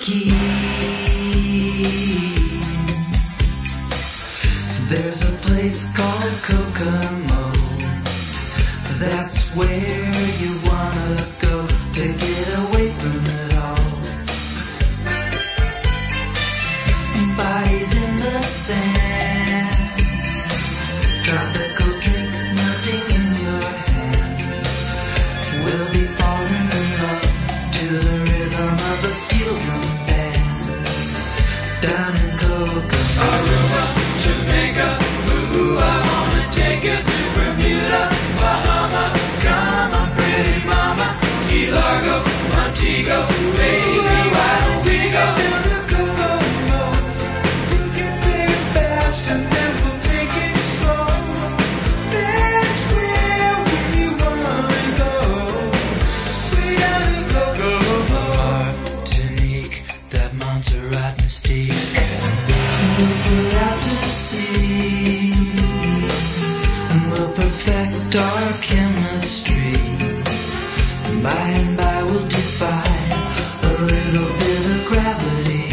Keys. There's a place called Kokomo. That's where you wanna go to get away from it all. Bodies in the sand, tropical drink melting in your hand. We'll be falling in love to the rhythm of a steel drum band. Down in Kokomo, Aruba, Jamaica, ooh, I wanna take you to Bermuda, Bahama, come on pretty mama, Key Largo, Montego, baby, why don't we go down to Kokomo? We can play it fast and then we'll take it slow. That's where we wanna go. We gotta go. Martinique, that Montserrat mystique. We'll put out to sea, and we'll perfect our chemistry. By and by we'll defy a little bit of gravity.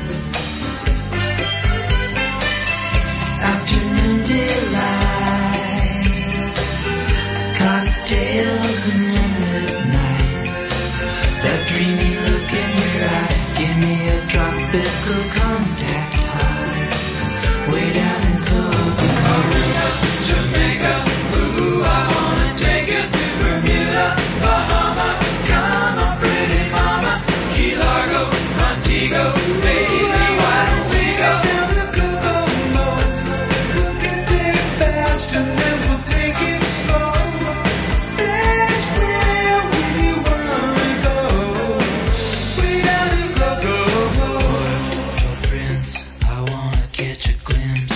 Afternoon delight, cocktails and moonlit nights. That dreamy look in your eye, give me a tropical contact high. Way down in Kokomo, Aruba, Jamaica, ooh, I wanna take you to Bermuda, Bahama, come on pretty mama, Key Largo, Montego, baby, why don't we go down to Kokomo? We can play it fast and then we'll take it slow. That's where we wanna go. We gotta go. oh Prince, I wanna catch a glimpse.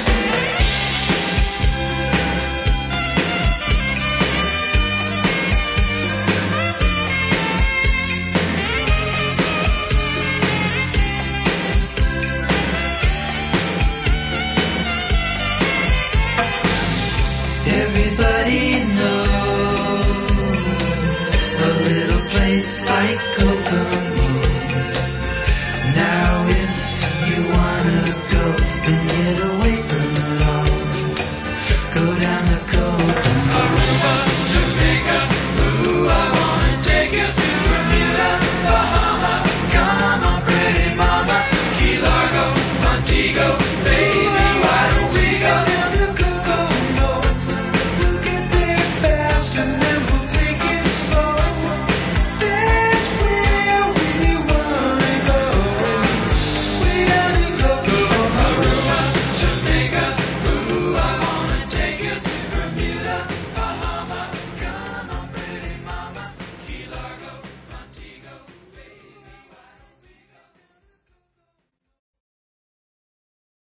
Everybody knows a little place like Kokomo.